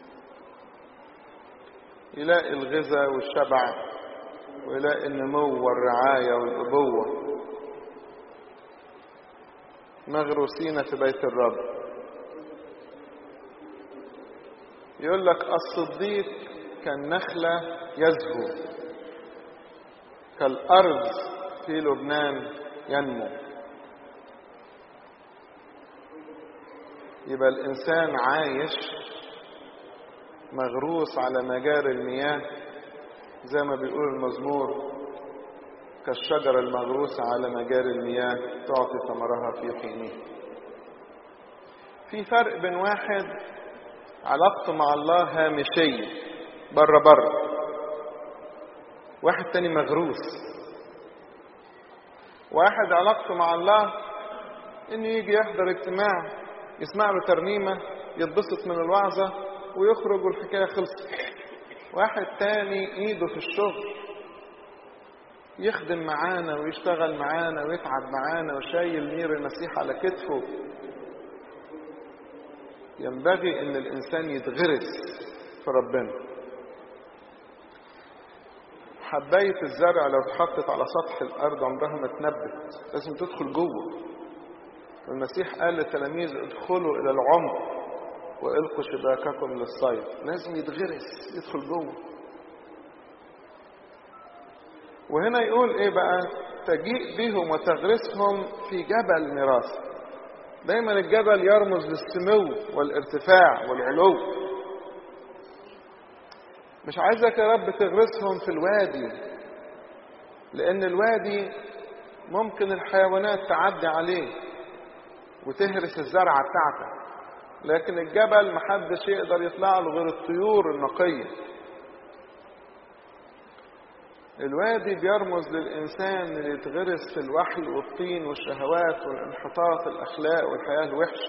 يلاقي الغذاء والشبع ويلاقي النمو والرعاية والأبوة. مغروسين في بيت الرب. يقول لك الصديق كالنخلة يزهو، كالأرض في لبنان ينمو. يبقى الإنسان عايش مغروس على مجاري المياه، زي ما بيقول المزمور كالشجرة المغروسة على مجاري المياه تعطي ثمرها في حينه. في فرق بين واحد علاقته مع الله هامشية بره بره، واحد تاني مغروس. واحد علاقته مع الله انه يجي يحضر اجتماع يسمع له ترنيمة يتبسط من الوعظة ويخرج والحكاية خلصت. واحد تاني ايده في الشغل، يخدم معانا ويشتغل معانا ويتعب معانا وشايل نير المسيح على كتفه. ينبغي ان الانسان يتغرس في ربنا. حباية الزرع لو اتحطت على سطح الارض عمرها ما تنبت، لازم تدخل جوه. المسيح قال للتلاميذ ادخلوا الى العمق والقوا شباككم للصيد. لازم يتغرس، يدخل جوه. وهنا يقول ايه بقى؟ تجيء بهم وتغرسهم في جبل ميراث. دايما الجبل يرمز للسمو والارتفاع والعلو. مش عايزك يا رب تغرسهم في الوادي، لان الوادي ممكن الحيوانات تعدي عليه وتهرس الزرعة بتاعتك، لكن الجبل محدش يقدر يطلع له غير الطيور النقية. الوادي بيرمز للإنسان اللي يتغرس في الوحل والطين والشهوات والانحطاط الأخلاق والحياة الوحش،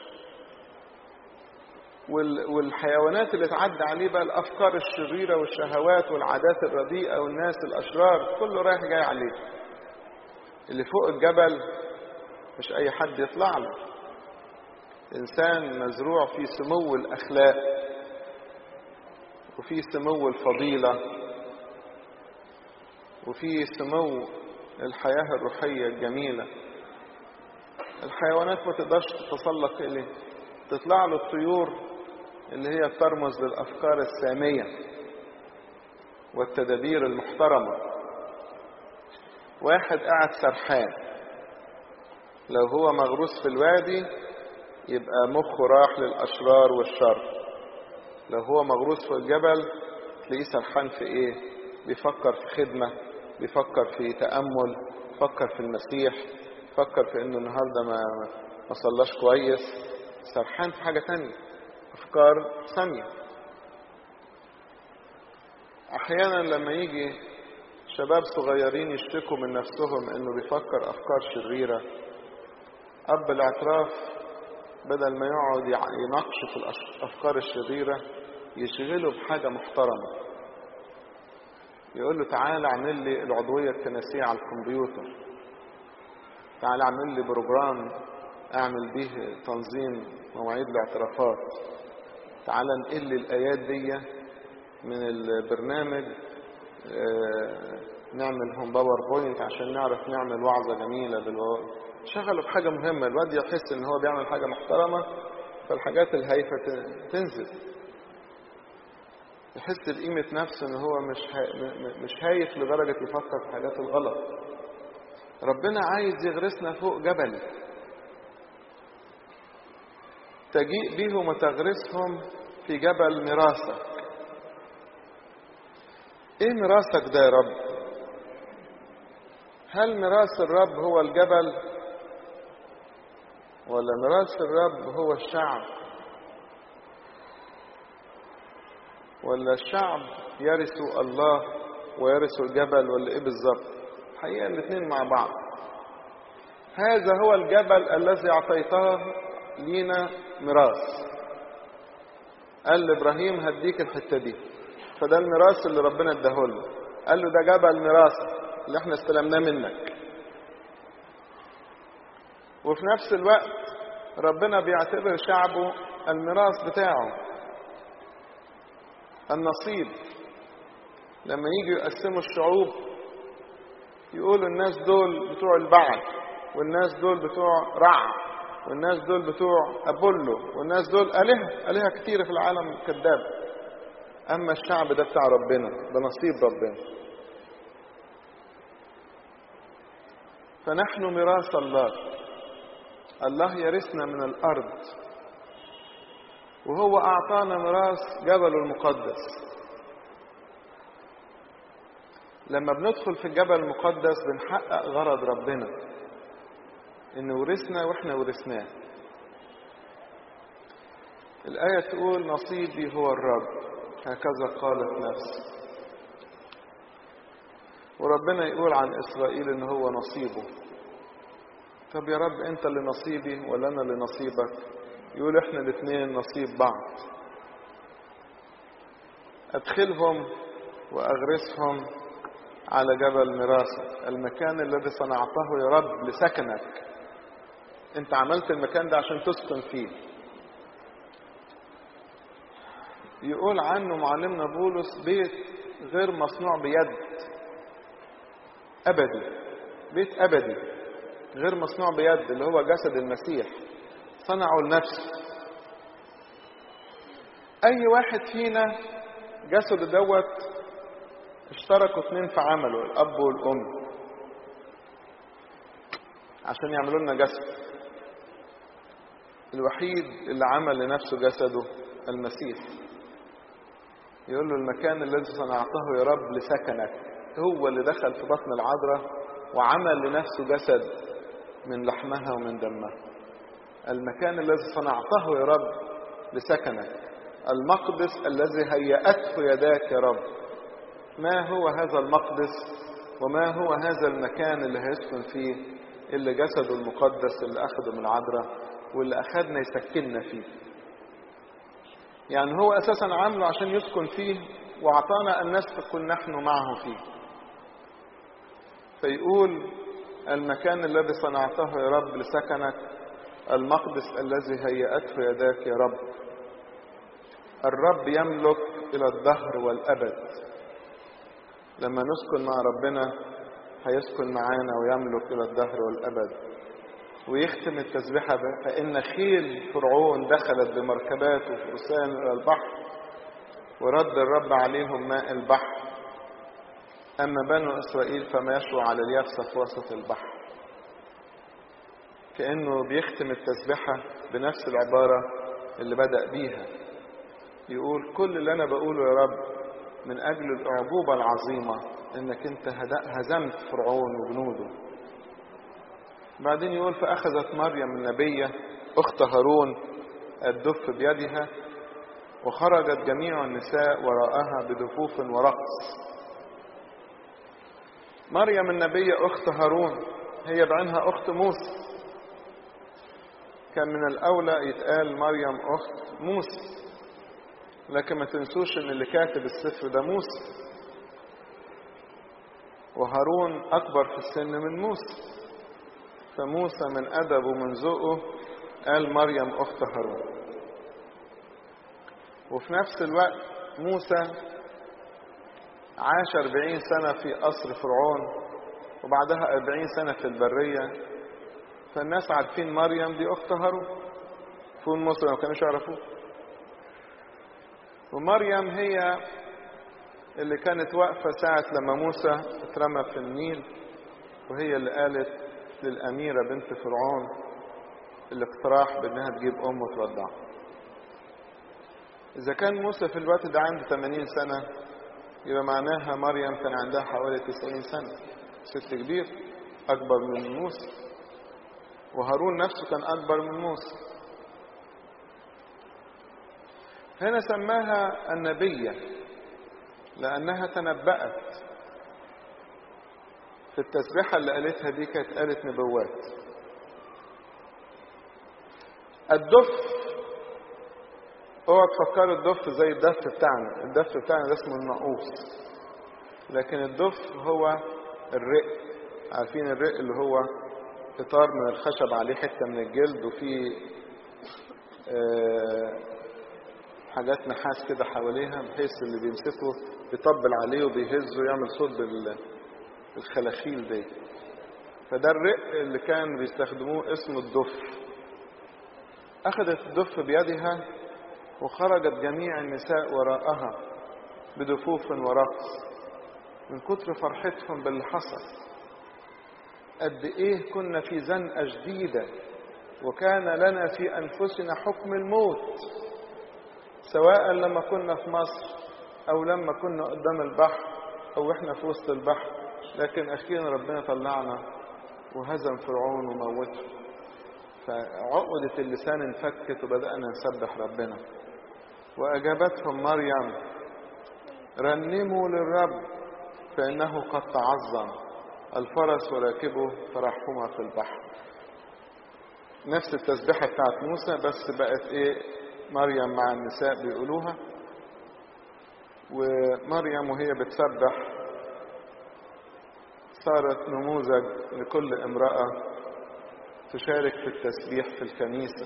والحيوانات اللي تعدى عليه بقى الأفكار الشريرة والشهوات والعادات الرديئة والناس الأشرار، كله رايح جاي عليه. اللي فوق الجبل مش أي حد يطلع له. إنسان مزروع في سمو الأخلاق وفي سمو الفضيلة وفي سمو الحياة الروحية الجميلة. الحيوانات ما تقدرش تتسلق إليه. تطلع له الطيور اللي هي ترمز للأفكار السامية والتدابير المحترمة. واحد قاعد سرحان، لو هو مغروس في الوادي يبقى مخه راح للأشرار والشر. لو هو مغروس في الجبل تلاقيه سرحان في ايه؟ بيفكر في خدمة، بيفكر في تأمل، بيفكر في المسيح، بيفكر في انه النهاردة ما ما صلاش كويس، سرحان في حاجة تانية، أفكار سامية. أحيانا لما يجي شباب صغيرين يشتكوا من نفسهم انه بيفكر أفكار شريرة، أب الاعتراف بدل ما يقعد يناقش في الأفكار الشريرة يشغله بحاجة محترمة. يقول له تعالى اعمل لي العضوية الكنسية على الكمبيوتر، تعالى اعمل لي بروجرام اعمل به تنظيم مواعيد الاعترافات، تعالى انقل لي الآيات دي من البرنامج، اه نعملهم باوربوينت عشان نعرف نعمل وعظة جميلة بالو... شغله بحاجة مهمة. الواد يحس ان هو بيعمل حاجة محترمة، فالحاجات الهايفة تنزل. يحس بقيمة نفسه ان هو مش مش هايف لدرجة يفكر في حاجات الغلط. ربنا عايز يغرسنا فوق جبل. تجيء بهم وتغرسهم في جبل ميراثك. ايه ميراثك ده يا رب؟ هل ميراث الرب هو الجبل، ولا ميراث الرب هو الشعب، ولا الشعب يرث الله ويرث الجبل، ولا ايه بالظبط؟ الحقيقة الاثنين مع بعض. هذا هو الجبل الذي اعطيته لينا ميراث. قال لابراهيم هديك الحتة دي، فده الميراث اللي ربنا اداهوله. قال له ده جبل ميراثك اللي احنا استلمناه منك. وفي نفس الوقت ربنا بيعتبر شعبه الميراث بتاعه، النصيب. لما يجي يقسموا الشعوب يقولوا الناس دول بتوع البعل، والناس دول بتوع رع، والناس دول بتوع أبولو، والناس دول آلهة آلهة كتير في العالم كذاب. أما الشعب ده بتاع ربنا، ده نصيب ربنا. فنحن ميراث الله. الله يرثنا من الأرض، وهو أعطانا ميراث جبل المقدس. لما بندخل في الجبل المقدس بنحقق غرض ربنا، إنه ورثنا وإحنا ورثناه. الآية تقول نصيبي هو الرب، هكذا قالت نفسي. وربنا يقول عن إسرائيل إن هو نصيبه. طب يا رب أنت اللي نصيبي ولا أنا اللي نصيبك؟ يقول احنا الاثنين نصيب بعض. ادخلهم واغرسهم على جبل ميراثك، المكان الذي صنعته يا رب لسكنك. انت عملت المكان ده عشان تسكن فيه. يقول عنه معلمنا بولس بيت غير مصنوع بيد، ابدي، بيت ابدي غير مصنوع بيد، اللي هو جسد المسيح صنعه لنفسه. اي واحد فينا جسد دوت اشتركوا اتنين في عمله، الاب والام، عشان يعملوا لنا جسد. الوحيد اللي عمل لنفسه جسده المسيح. يقول له المكان الذي صنعته يا رب لسكنك، هو اللي دخل في بطن العذراء وعمل لنفسه جسد من لحمها ومن دمها. المكان الذي صنعته يا رب لسكنك، المقدس الذي هيأته يداك يا رب. ما هو هذا المقدس وما هو هذا المكان اللي هيسكن فيه؟ اللي جسده المقدس اللي أخده من العذراء واللي أخدنا يسكننا فيه. يعني هو أساسا عامله عشان يسكن فيه، وأعطانا أن نسكن نحن معه فيه. فيقول المكان الذي صنعته يا رب لسكنك، المقدس الذي هيأته يداك يا رب. الرب يملك إلى الدهر والأبد. لما نسكن مع ربنا هيسكن معانا ويملك إلى الدهر والأبد. ويختم التسبيحة فإن خيل فرعون دخلت بمركبات وفرسان إلى البحر، ورد الرب عليهم ماء البحر. أما بنو إسرائيل فما يشوا على اليابسة في وسط البحر. كأنه بيختم التسبيحة بنفس العبارة اللي بدأ بيها. يقول كل اللي أنا بقوله يا رب من أجل الأعجوبة العظيمة إنك أنت هزمت فرعون وجنوده. بعدين يقول فأخذت مريم النبية أخت هارون الدف بيدها، وخرجت جميع النساء وراءها بدفوف ورقص. مريم النبية أخت هارون هي بعينها أخت موسى. كان من الأولى يتقال مريم أخت موسى، لكن ما تنسوش إن اللي كاتب السفر ده موسى، وهارون أكبر في السن من موسى. فموسى من أدبه ومن ذوقه قال مريم أخت هارون. وفي نفس الوقت موسى عاش أربعين سنة في قصر فرعون، وبعدها أربعين سنة في البرية. فالناس عارفين مريم دي أخت هارون، فون موسى ما كانوش يعرفوه. ومريم هي اللي كانت واقفة ساعة لما موسى اترمى في النيل، وهي اللي قالت للأميرة بنت فرعون الاقتراح بأنها تجيب أم وترضعها. إذا كان موسى في الوقت ده عنده ثمانين سنة، يبقى معناها مريم كان عندها حوالي تسعين سنة، ست كبير أكبر من موسى. وهارون نفسه كان أكبر من موسى. هنا سماها النبية لأنها تنبأت. في التسبيحة اللي قالتها دي كانت قالت نبوات. الدف، اوعى تفكروا الدف زي الدف بتاعنا، الدف بتاعنا ده اسمه الناقوس، لكن الدف هو الرق. عارفين الرق اللي هو اطار من الخشب عليه حتة من الجلد وفيه آه حاجات نحاس كده حواليها، بحيث اللي بيمسكه بيطبل عليه وبيهزه ويعمل صوت بالخلاخيل دي. فده الرق اللي كان بيستخدموه اسمه الدف. أخذت الدف بيدها وخرجت جميع النساء وراءها بدفوف ورقص، من كتر فرحتهم باللي حصل. قد إيه كنا في زنقة جديدة، وكان لنا في أنفسنا حكم الموت، سواء لما كنا في مصر أو لما كنا قدام البحر أو إحنا في وسط البحر. لكن أخيرا ربنا طلعنا وهزم فرعون وموته، فعقدة اللسان انفكت وبدأنا نسبح ربنا. وأجابتهم مريم رنموا للرب فإنه قد تعظم، الفرس وراكبه فرحهما في البحر. نفس التسبيحة بتاعت موسى، بس بقت ايه مريم مع النساء بيقولوها. ومريم وهي بتسبح صارت نموذج لكل امرأة تشارك في التسبيح في الكنيسة.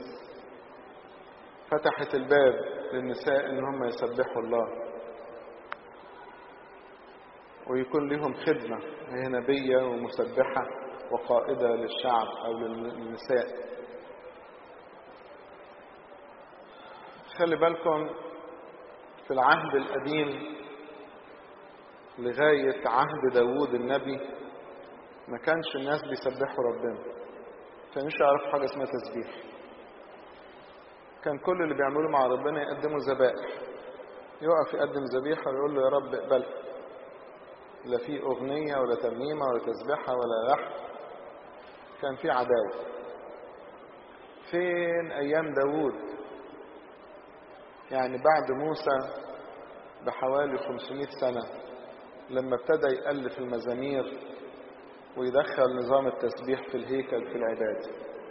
فتحت الباب للنساء ان هم يسبحوا الله ويكون لهم خدمة، هي نبية ومسبحة وقائدة للشعب او للنساء. خلي بالكم في العهد القديم لغاية عهد داوود النبي ما كانش الناس بيسبحوا ربنا، كانش يعرفوا حاجة اسمها تسبيح. كان كل اللي بيعملوا مع ربنا يقدموا ذبائح، يقف يقدم ذبيحة ويقول له يا رب اقبلها، لا في أغنية ولا ترنيمة ولا تسبيحة ولا لحن، كان في عداوة. فين أيام داوود؟ يعني بعد موسى بحوالي خمسمائة سنة لما ابتدى يألف المزامير ويدخل نظام التسبيح في الهيكل في العبادة.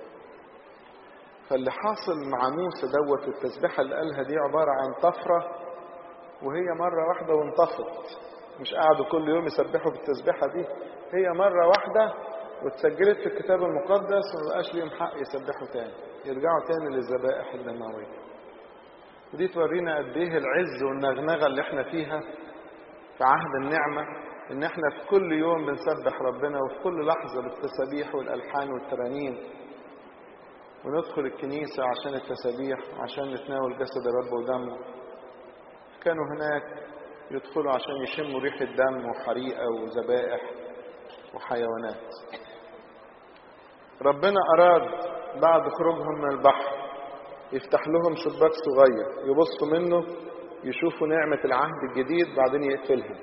فاللي حاصل مع موسى دوت التسبيحة اللي قالها دي عبارة عن طفرة، وهي مرة واحدة وانطفت. مش قعدوا كل يوم يسبحوا بالتسبيحة دي، هي مرة واحدة واتسجلت في الكتاب المقدس ومبقاش ليهم حق يسبحوا تاني، يرجعوا تاني للذبائح الدموية. ودي تورينا قد ايه العز والنغنغة اللي احنا فيها في عهد النعمة، ان احنا في كل يوم بنسبح ربنا وفي كل لحظة بالتسابيح والألحان والترانيم، وندخل الكنيسة عشان التسابيح عشان نتناول جسد الرب ودمه. كانوا هناك يدخلوا عشان يشموا ريحة دم وحريقة وذبائح وحيوانات. ربنا أراد بعد خروجهم من البحر يفتح لهم شباك صغير يبصوا منه يشوفوا نعمة العهد الجديد، بعدين يقفلها،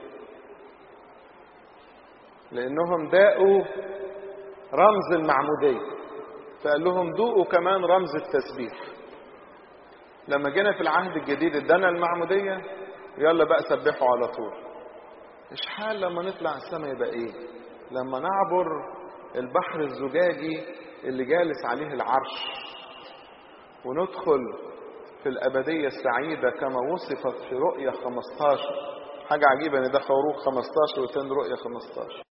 لأنهم داقوا رمز المعمودية، فقال لهم دوقوا كمان رمز التسبيح. لما جينا في العهد الجديد ادانا المعمودية، يلا بقى سبحوا على طول. إيش حال لما نطلع السماء يبقى ايه؟ لما نعبر البحر الزجاجي اللي جالس عليه العرش وندخل في الأبدية السعيدة كما وصفت في رؤية خمستاشر. حاجة عجيبة ان ده خروج خمستاشر وتاني رؤية خمستاشر.